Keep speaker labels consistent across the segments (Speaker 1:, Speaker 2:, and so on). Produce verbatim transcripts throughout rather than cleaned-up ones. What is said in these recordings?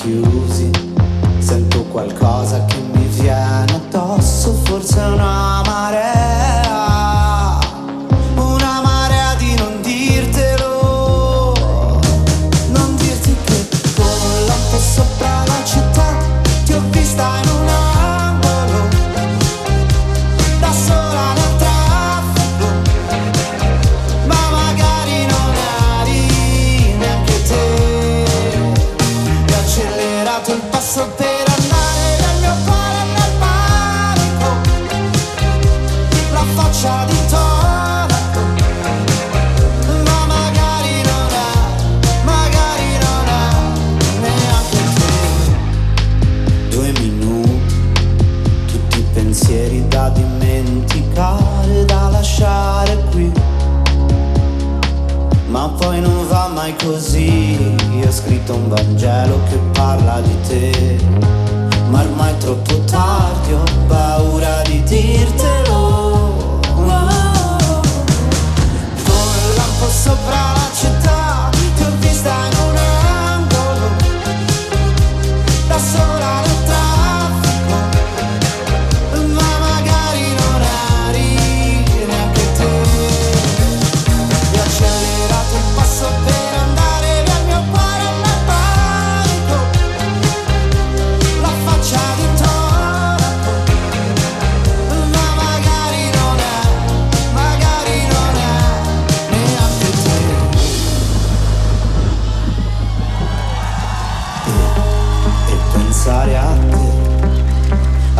Speaker 1: chiusi, sento qualcosa che mi viene addosso, forse è una marea, una marea di non dirtelo, non dirti che con un lampo sopra la città ti ho vista in un angolo, da sola nel traffico, ma magari non eri neanche te, e ho accelerato il passo per andare dal mio cuore nel panico, la faccia di tonaco, ma magari non è, magari non è neanche te. Due minuti, tutti i pensieri da dimenticare, da lasciare qui, ma poi non va mai così. Io ho scritto un Vangelo che parla di te, ma ormai è troppo tardi, ho paura di dirtelo. Oh. Con il lampo sopra la città ti ho vista in un angolo, da sola nel traffico, ma magari non eri neanche te, e ho accelerato il passo per andare via il mio cuore nel panico, la faccia di tonaco, ma magari non è, magari non è neanche te. E, e pensare a te,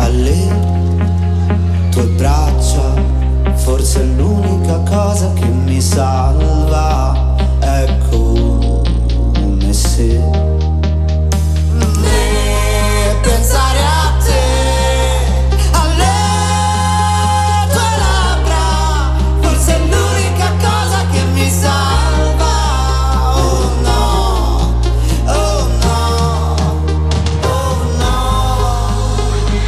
Speaker 1: alle tue braccia, forse è l'unica cosa che mi salva, è come se. E pensare a te, alle tue labbra, forse è l'unica cosa che mi salva. Oh no, oh no, oh no.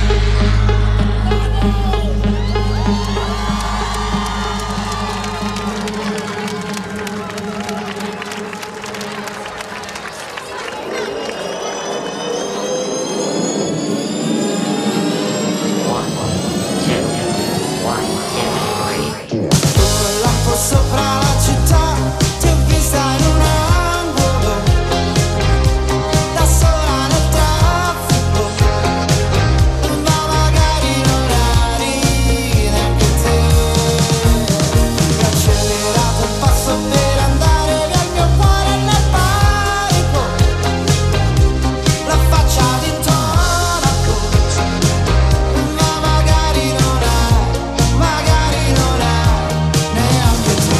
Speaker 1: Con il lampo sopra la città ti ho vista in un angolo, da sola nel traffico, ma magari non eri neanche te, e ho accelerato il passo per andare via il mio cuore nel panico, la faccia di tonaco, ma magari non è, magari non è neanche te.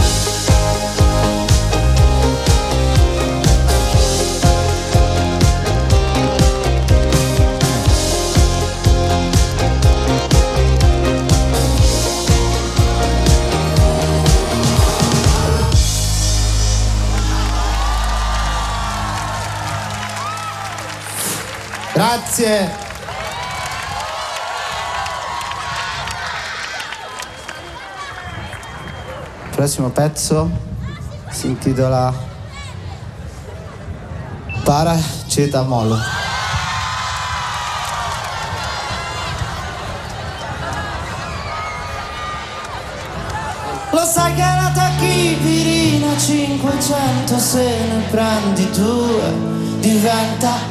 Speaker 1: Grazie. Il prossimo pezzo si intitola Paracetamolo. Lo sai che la tachipirina cinquecento, se ne prendi due diventa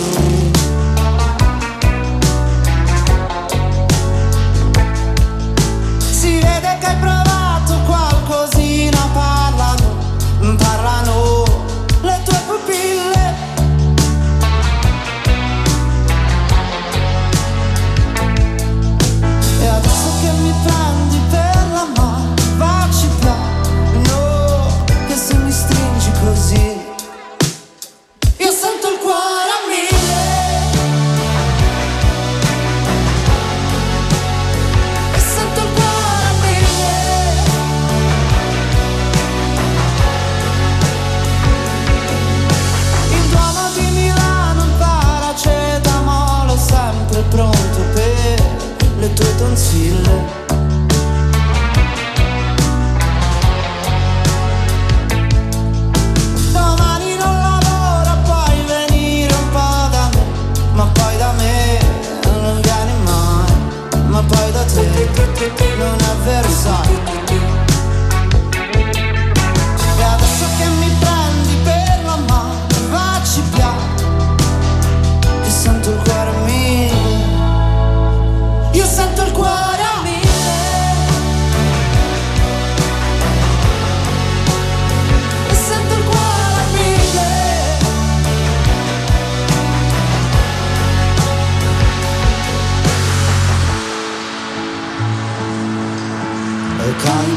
Speaker 1: si vede che hai provato qualcosina, parlano, parlano le tue pupille. E adesso che mi prendi per la mano, vacci piano, che se mi stringi così io sento il cuore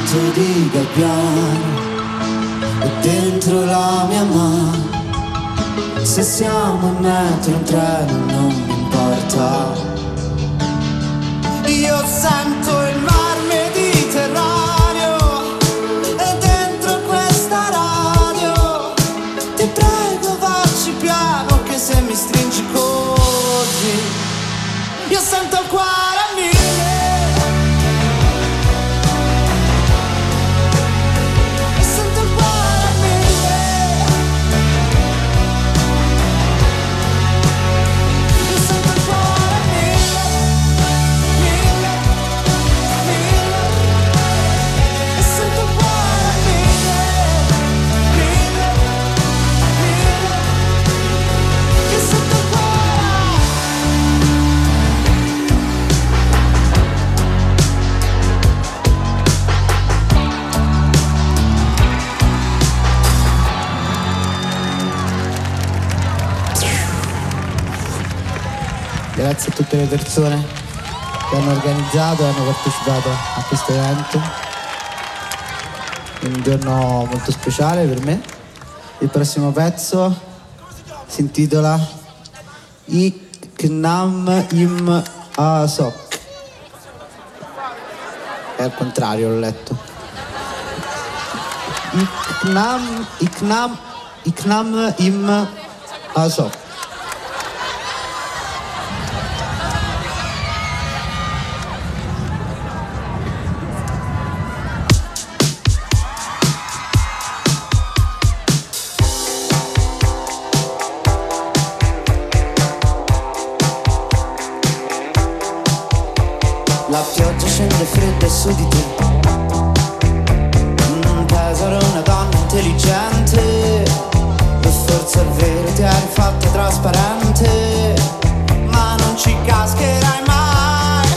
Speaker 1: canto di gabbiano e dentro la mia mano. Se siamo in metro, in treno, non mi importa. Io sento il mar Mediterraneo e dentro questa radio ti prego vacci piano, che se mi stringi così io sento il cuore a mille. Grazie a tutte le persone che hanno organizzato e hanno partecipato a questo evento. È un giorno molto speciale per me. Il prossimo pezzo si intitola Ik nam im asok. È al contrario, l'ho letto. Ik nam, ik nam, ik nam im asok. La pioggia scende fredda su di te. Mm, Pesaro è una donna intelligente e forse è vero ti hai rifatta trasparente, ma non ci cascherai mai.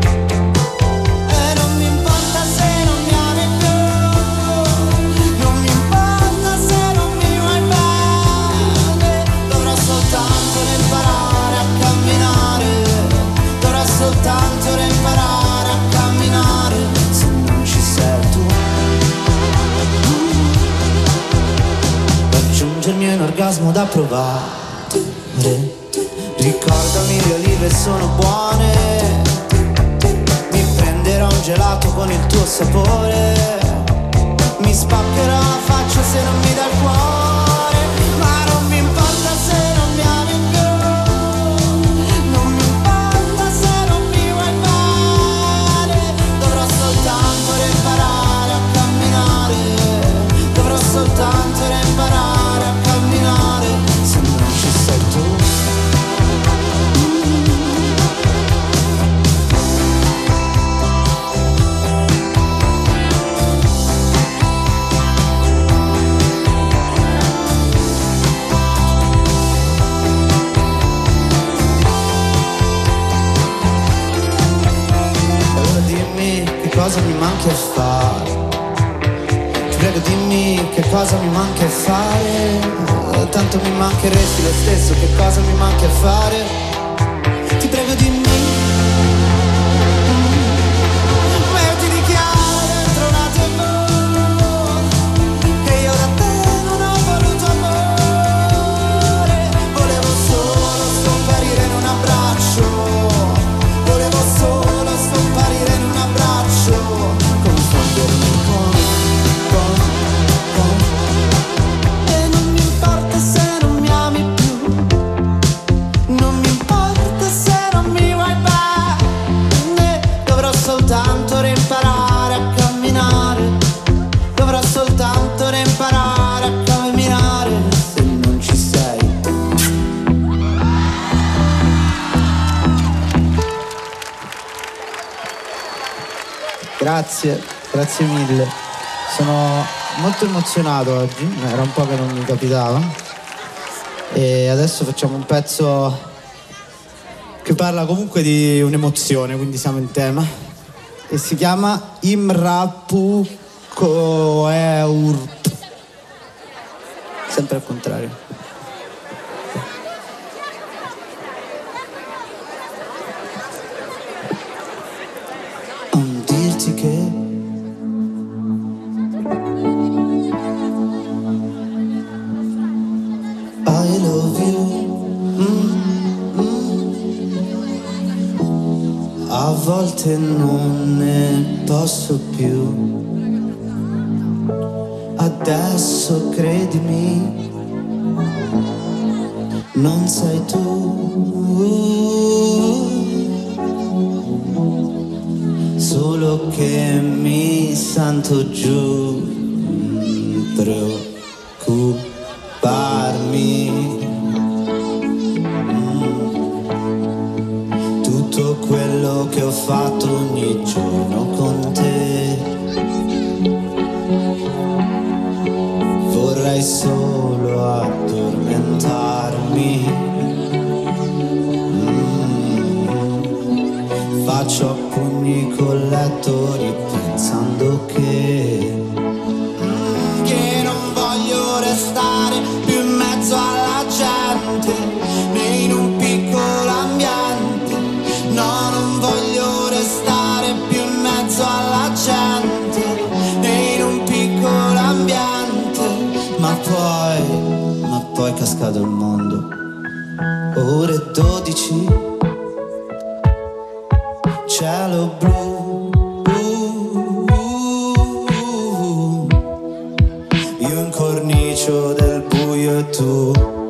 Speaker 1: E non mi importa se non mi ami più, non mi importa se non mi vuoi bene. Dovrò soltanto imparare a camminare, dovrò soltanto imparare a camminare se non ci sei tu. Raggiungermi è un orgasmo da provare. Ricordami le olive sono buone, mi prenderò un gelato con il tuo sapore, mi spaccherò la faccia se non mi dai il cuore. Ma non mi importa se non mi ami più, non mi importa se non mi vuoi bene. Dovrò soltanto imparare a camminare, dovrò soltanto imparare a camminare se non ci sei tu. Allora dimmi che cosa mi manchi a fare, ti prego dimmi che cosa mi manca a fare. Tanto mi mancheresti lo stesso, che cosa mi manca a fare. Ti prego dimmi. Ma io ti dichiaro dentro una tivù che io da te non ho voluto amore. Volevo solo scomparire in un abbraccio, volevo solo scomparire in un abbraccio, confondermi con soltanto imparare a camminare, dovrò soltanto imparare a camminare se non ci sei. Grazie, grazie mille. Sono molto emozionato oggi, era un po' che non mi capitava. E adesso facciamo un pezzo che parla comunque di un'emozione, quindi siamo in tema. E si chiama Imrapu Koeur. Sempre al contrario. Non dirti che volte non ne posso più. Adesso credimi, non sei tu, solo che mi sento giù. Preoccuparmi, tutto quello che ho fatto ogni giorno con te. Vorrei solo addormentarmi. Mm. Faccio a pugni col letto ripensando che mm, che non voglio restare più in mezzo alla gente, né in un piccolo ambiente. No, non voglio restare più in mezzo alla gente, né in un piccolo ambiente. Ma poi, ma poi è cascato il mondo. Ore dodici, cielo blu, io in cornicio del buio e tu.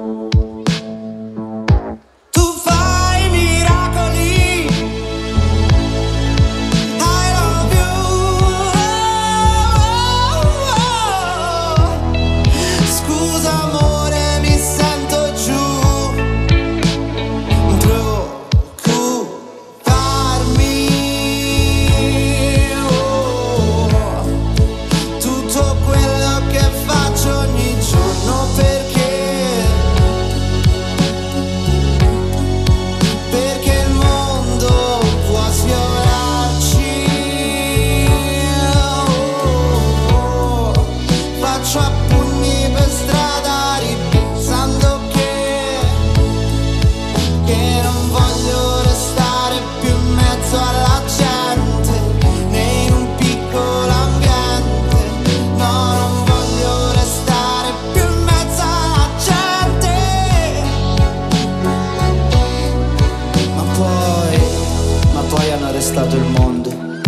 Speaker 1: Stato il mondo.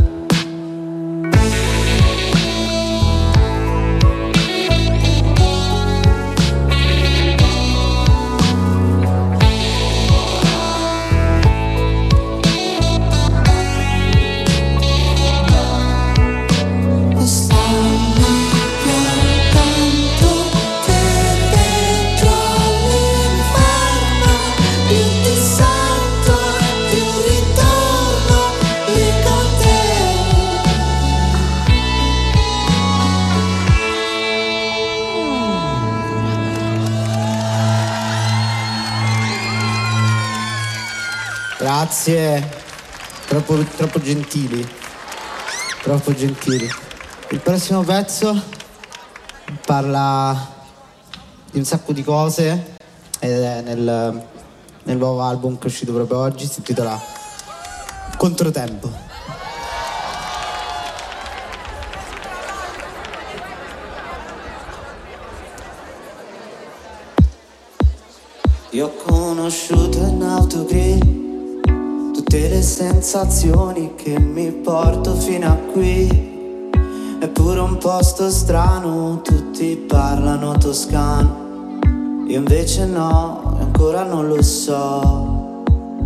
Speaker 1: Grazie, troppo, troppo gentili, troppo gentili. Il prossimo pezzo parla di un sacco di cose ed è nel, nel nuovo album che è uscito proprio oggi, si intitola Controtempo. Ti ho conosciuto in autogrill, tutte le sensazioni che mi porto fino a qui. È pure un posto strano, tutti parlano toscano, io invece no, ancora non lo so.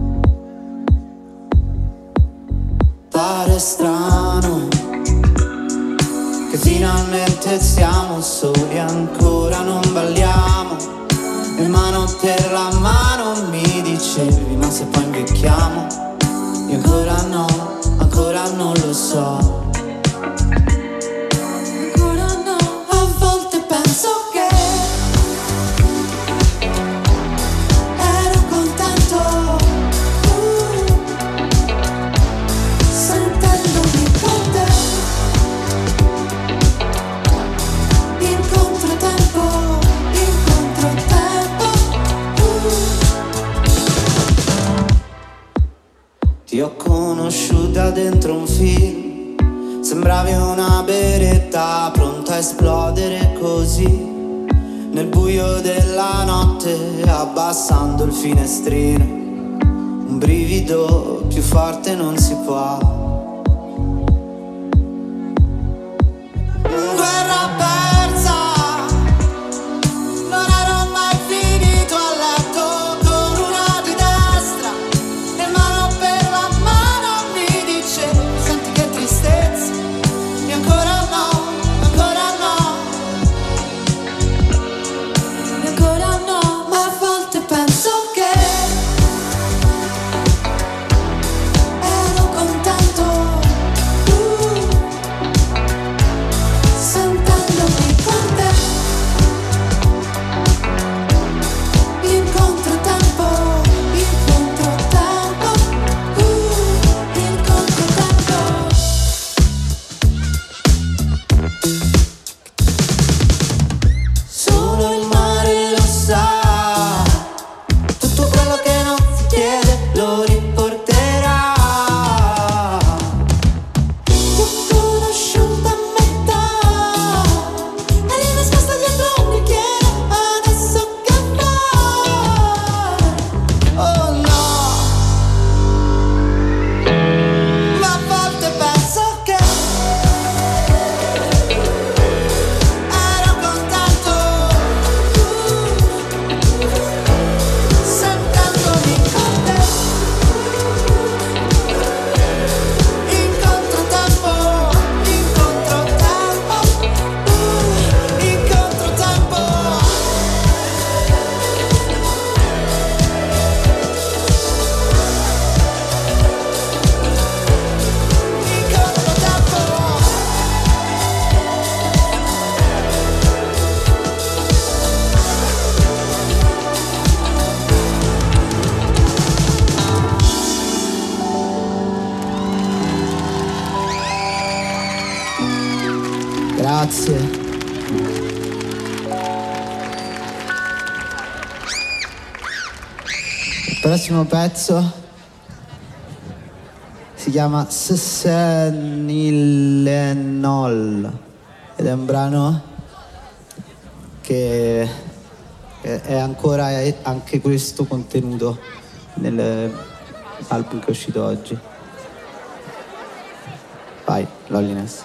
Speaker 1: Pare strano che finalmente siamo soli, ancora non balliamo. E mano per la mano mi dicevi, ma se poi invecchiamo? Io ancora no, ancora non lo so. Ancora no, a volte penso che ero contento uh, sentendomi con te. In controtempo, in controtempo Ti ho conosciuta dentro un film, sembravi una beretta pronta a esplodere così, nel buio della notte abbassando il finestrino. un brivido più forte non si può. Guerra persa, non ero mai finito a letto con una di destra e mano per la mano mi dice senti che tristezza, e ancora no, ancora no, e ancora no, ma a volte penso che ero contento, uh, sentendomi con te, incontro tempo, incontro tempo, uh, incontro tempo. Solo il mare lo sa, tutto quello che non si chiede lo riporterà. Tutto conosciuto a metà, eri nascosta dietro un bicchiere, adesso che fai? Oh no, ma a volte penso che ero contento, uh, sentendomi con te, incontro tempo, incontro tempo, uh, incontro tempo, incontro tempo. Grazie. Il prossimo pezzo si chiama Senilenol ed è un brano che che è ancora è anche questo contenuto nell'album che è uscito oggi. Vai, Loneliness.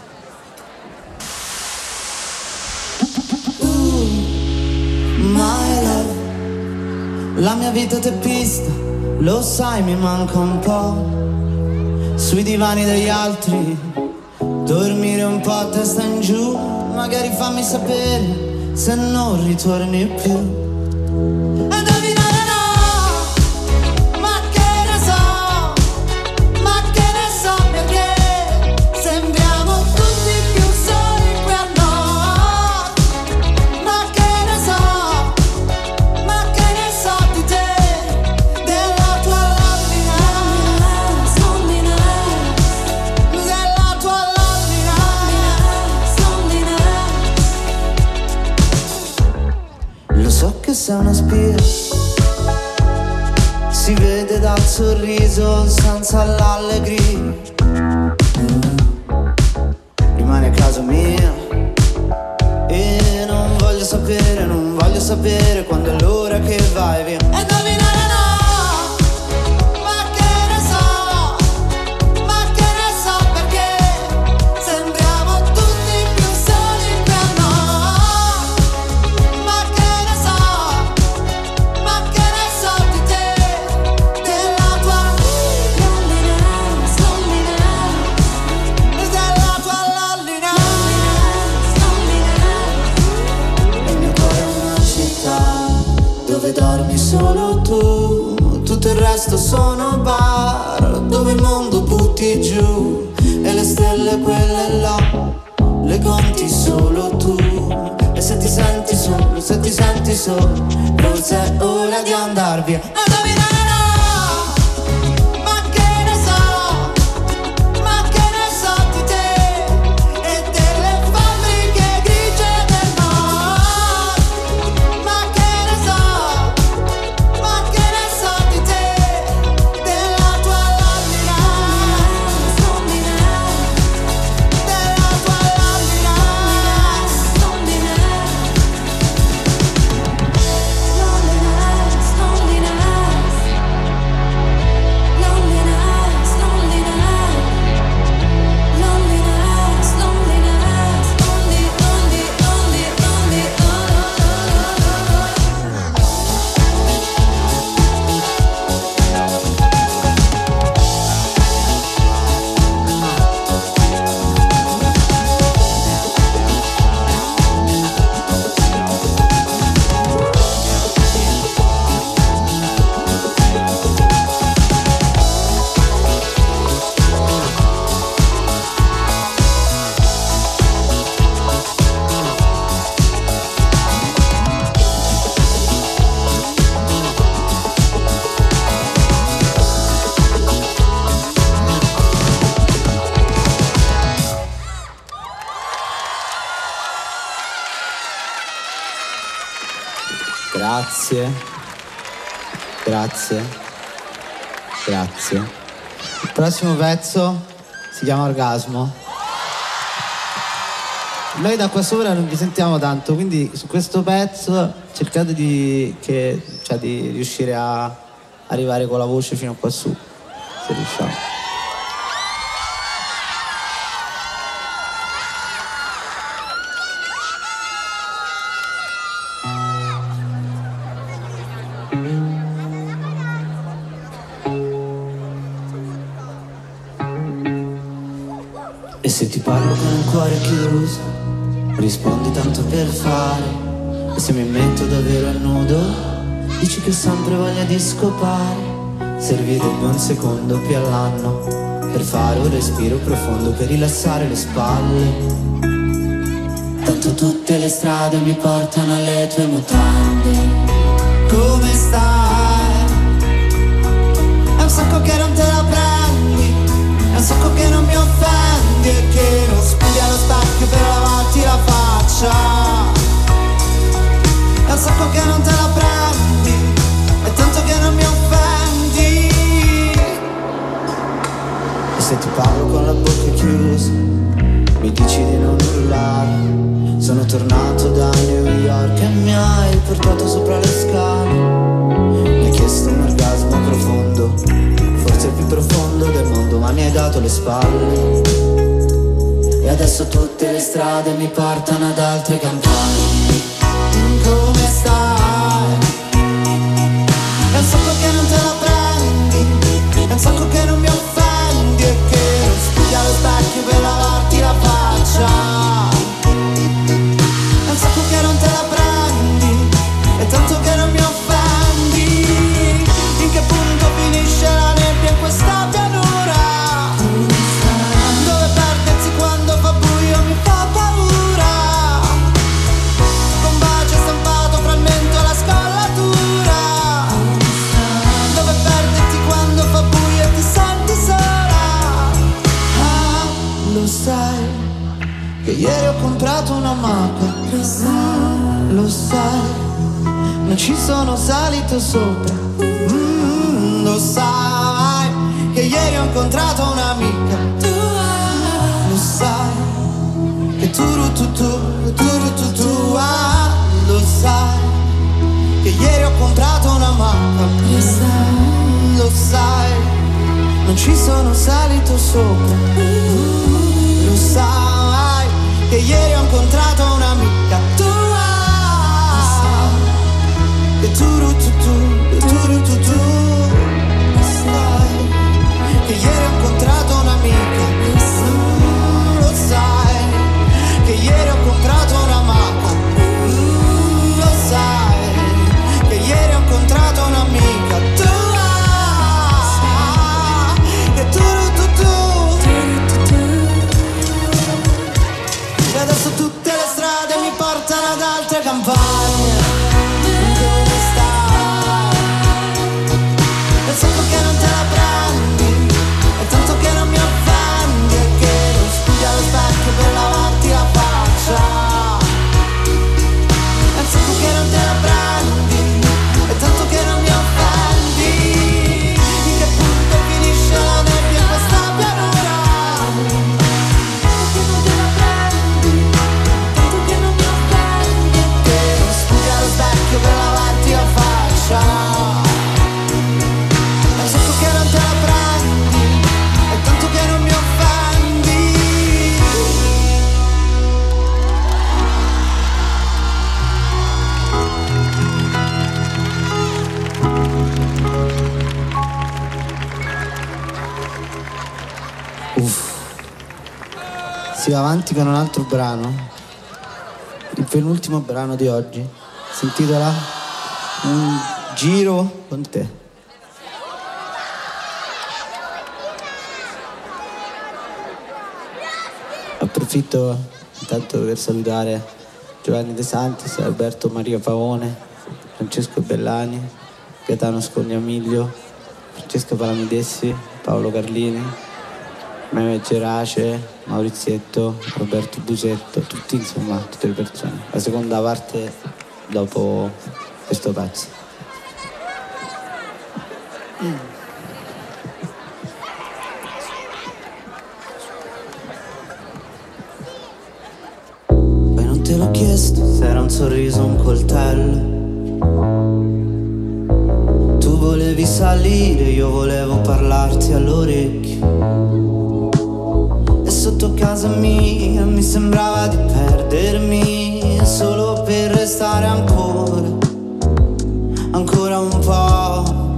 Speaker 1: My love, la mia vita teppista, lo sai mi manca un po'. Sui divani degli altri, dormire un po' a testa in giù. Magari fammi sapere se non ritorni più. E indovinare no, ma che ne so, ma che ne so perché sembriamo tutti più soli qui a noi. Ma che ne so, ma che ne so di te, della tua loneliness, della tua loneliness, loneliness. Lo so che sei una spia, si vede dal sorriso senza l'allegria. Rimani a casa mia e non voglio sapere, non voglio sapere quando è l'ora che vai via. E indovinare no, ma che ne so, ma che ne so perché sembriamo tutti più soli qui a noi. Ma che ne so, ma che ne so di te, della tua loneliness, loneliness, della tua loneliness, loneliness. Il mio cuore è una città dove dormi solo tu, tutto il resto sono bar dove il mondo butti giù e le stelle quelle là le conti solo tu. E se ti senti solo, se ti senti solo, forse è ora di andar via. E indovinare no, ma che ne so, ma che ne so di te e delle fabbriche grigie del nord. Ma che ne so, ma che ne so di te, della tua loneliness, della tua loneliness, loneliness, loneliness. Grazie. Grazie. Grazie. Il prossimo pezzo si chiama Orgasmo. Noi da qua sopra non vi sentiamo tanto, quindi su questo pezzo cercate di, che, cioè, di riuscire a arrivare con la voce fino a qua su, se riusciamo.
Speaker 2: E se ti parlo con il cuore chiuso, rispondi tanto per fare. E se mi metto davvero a nudo, dici che ho sempre voglia di scopare. Servirebbe un secondo più all'anno per fare un respiro profondo, per rilassare le spalle. Tanto tutte le strade mi portano alle tue mutande. Come stai? È un sacco che non te la prendi, è un sacco che non mi offendi e che non spugli allo specchio per lavarti la faccia. È un sacco che non te la prendi, è tanto che non mi offendi. E se ti parlo con la bocca chiusa, mi dici di non urlare. Sono tornato da New York e mi hai portato sopra le scale. Mi hai chiesto un orgasmo profondo, forse il più profondo del mondo, ma mi hai dato le spalle. E adesso tutte le strade mi portano ad altre campagne. Come stai? È un sacco che non te la prendi, è un sacco che non mi offendi e che non spugli allo specchio per lavarti la faccia. È un sacco che non te la prendi, è tanto che non mi offendi. In che punto finisce la nebbia in questa pianura? Dove perdersi quando fa buio mi fa paura. Con bacio stampato frammento la scollatura. Dove perderti quando fa buio e ti senti sola. Ah, lo sai che ieri ho comprato una macca. Lo sai, lo sai, non ci sono salito sopra. Mm, lo sai che ieri ho incontrato un'amica. Lo sai che tu tu tu tu tu tu ah, lo sai che ieri ho comprato una macca. Lo sai, lo sai, non ci sono salito sopra. Lo sai che ieri ho incontrato un'amica tua. Che tu tu tu tu tu tu. Sai che ieri ho incontrato un'amica. Mm, lo sai che ieri ho comprato una macca. Mm, lo sai che ieri ho incontrato un'amica tua. Che tu tu tu. E adesso tutte le strade mi portano ad altre campagne. Dove stai? È un sacco che non te la prendi, è tanto che non mi offendi e che non spugli allo specchio per lavarti la faccia. È un sacco che non te la prendi, è tanto che non mi offendi. In che punto finisce la nebbia in questa pianura? Che non te la prendi, tanto che non mi offendi e che non spugli allo specchio per lavarti la faccia. È un sacco che non te la prendi, è tanto che non mi offendi.
Speaker 1: Uff. Si va avanti con un altro brano, il penultimo brano di oggi. Si intitola Un giro con te. Approfitto intanto per salutare Giovanni De Santis, Alberto Maria Pavone, Francesco Bellani, Gaetano Scognamiglio, Francesca Palamidessi, Paolo Carlini, Meme Gerace, Maurizietto, Roberto Busetto, tutti insomma, tutte le persone. La seconda parte dopo questo pezzo. Mm. Poi non te l'ho chiesto se era un sorriso o un coltello. Tu volevi salire, io volevo parlarti all'orecchio. E sotto casa mia mi sembrava di perdermi, solo per restare ancora, ancora un po'.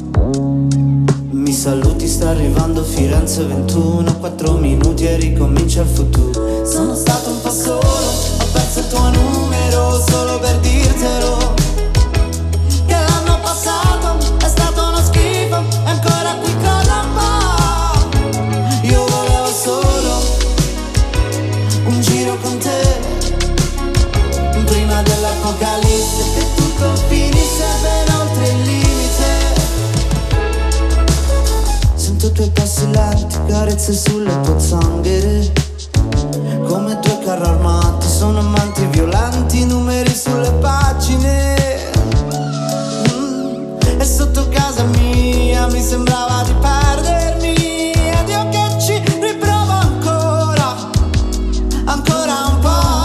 Speaker 1: Mi saluti, sta arrivando Firenze ventuno, quattro minuti e ricomincia il futuro. Sono stato un po' solo, ho perso il tuo numero solo per dirtelo. Che l'anno passato è stato uno schifo e ancora qui cosa un po'. Io volevo solo un giro con te, prima dell'apocalisse, che tutto finisse ben oltre il limite. Sento i tuoi passi lenti, carezze sulle pozzanghere, come due carri armati, sono amanti violenti, numeri sulle pagine. Mm. E sotto casa mia mi sembrava di perdermi, ed io che ci riprovo ancora, ancora un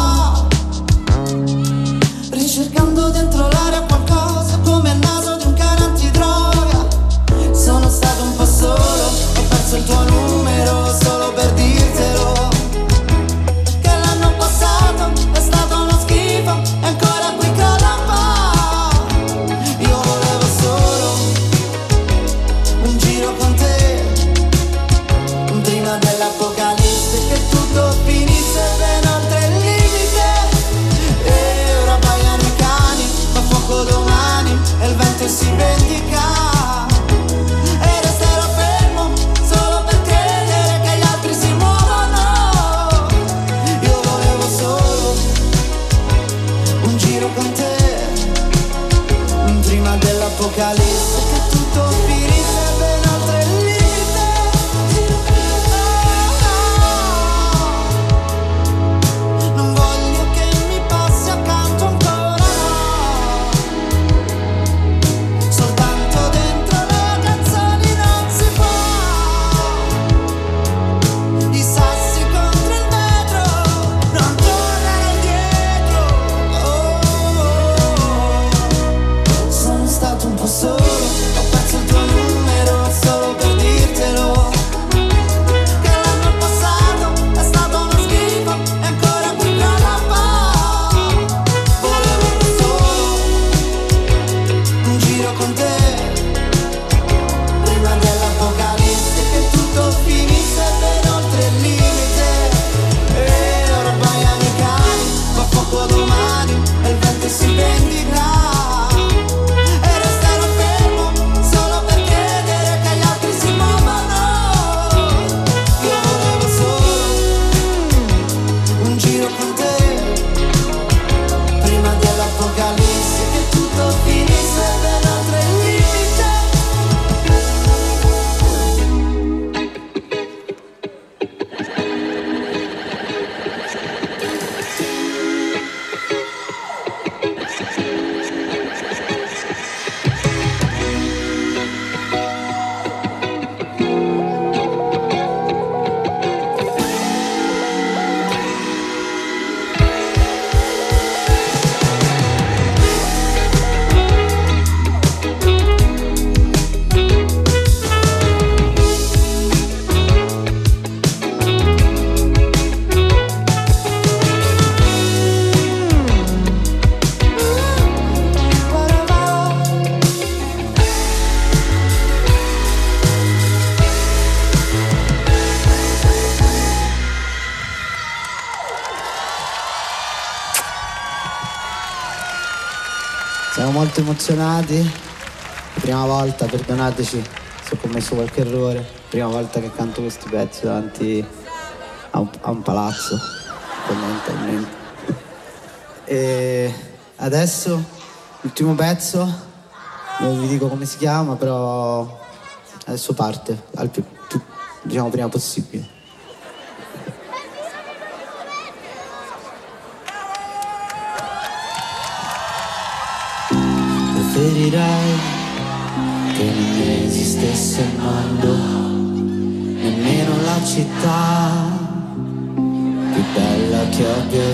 Speaker 1: po', ricercando dentro l'aria qualcosa come il naso di un cane antidroga. Sono stato un po' solo, ho perso il tuo numero solo per dirtelo. Che l'anno passato è stato uno schifo e ancora qui crolla un po'. Io volevo solo un giro con te, prima dell'apocalisse, che tutto finisse ben oltre il limite. E ora baiano i cani, fa fuoco domani e il vento si vendica. E resterò fermo solo per credere che gli altri si muovono. Io volevo solo un giro con te, prima dell'apocalisse, che tutto finisse ben oltre il limite. Non voglio che mi passi accanto ancora, no. Soltanto dentro le canzoni non si può. I sassi contro il vetro non tornano indietro. Oh, oh, oh. Sono stato un po' solo, ho perso il tuo numero solo per dirtelo. Che l'anno passato è stato uno schifo e ancora qui crolla un po'. Volevo solo un giro con te, prima dell'apocalisse, che tutto finisse ben oltre il limite. E ora baiano i cani, fa fuoco domani e il vento si vendica. E resterò fermo solo per credere che gli altri si muovono. Io volevo solo un giro con te, prima dell'apocalisse, che tutto finisse ben oltre il limite. Siamo molto emozionati, prima volta, perdonateci se ho commesso qualche errore, prima volta che canto questi pezzi davanti a un, a un palazzo, fondamentalmente. E adesso l'ultimo pezzo, non vi dico come si chiama, però adesso parte al più, più diciamo prima possibile. preferirei che non esistesse il mondo, nemmeno la città più bella che abbia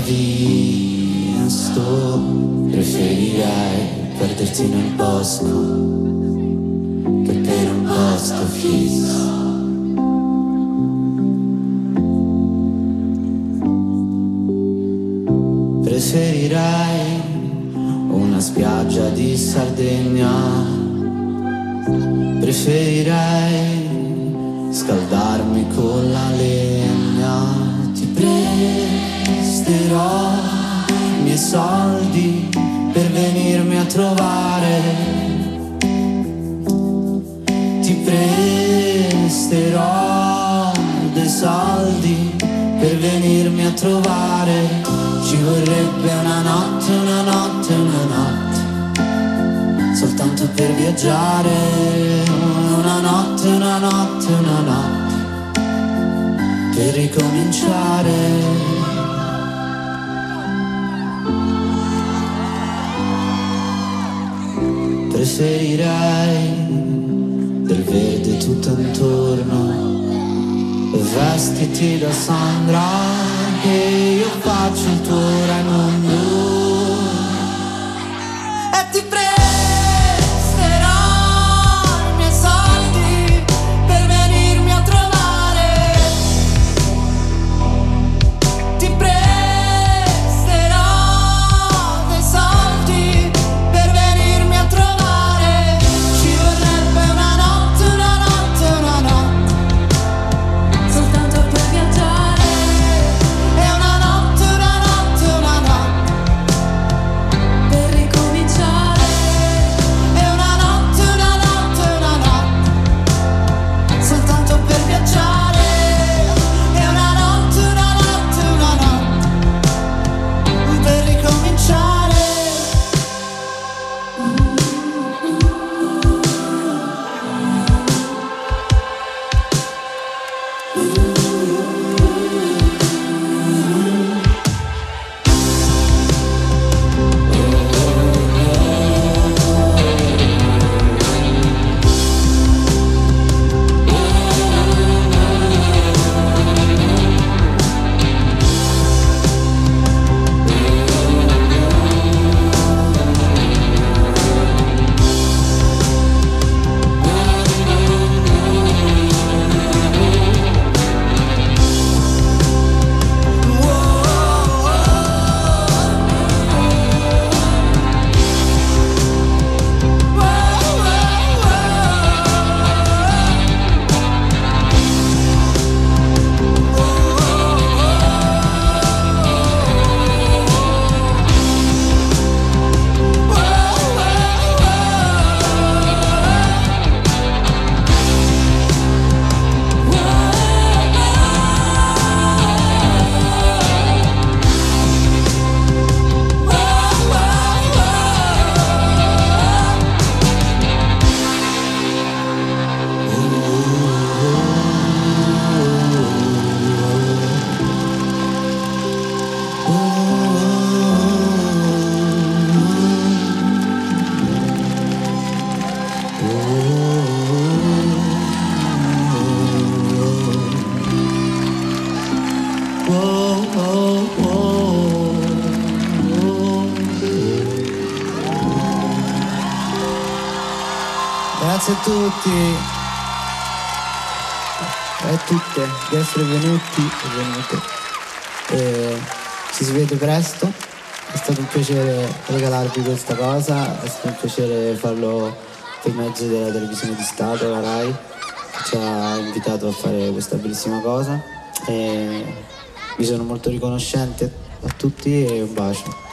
Speaker 1: visto. Preferirei perderti nel bosco che per un posto fisso. Preferirei una spiaggia di Sardegna. Preferirei scaldarmi con la legna. Ti presterò i miei soldi per venirmi a trovare. Ti presterò dei soldi per venirmi a trovare. Ci vorrebbe una notte, una notte, una notte, soltanto per viaggiare. Una notte, una notte, una notte, per ricominciare. Preferirei del verde tutto intorno, vestiti da Sandra che io faccio il tuo Raimondo. E ti presterò i miei soldi per venirmi a trovare. Ti presterò dei soldi per venirmi a trovare. Ci vorrebbe una notte, una notte, una notte, soltanto per viaggiare. Grazie a tutti e a tutte di essere venuti e venute. E ci si vede presto. È stato un piacere regalarvi questa cosa, è stato un piacere farlo per mezzo della televisione di Stato, la Rai, che ci ha invitato a fare questa bellissima cosa. E vi sono molto riconoscente a tutti e un bacio.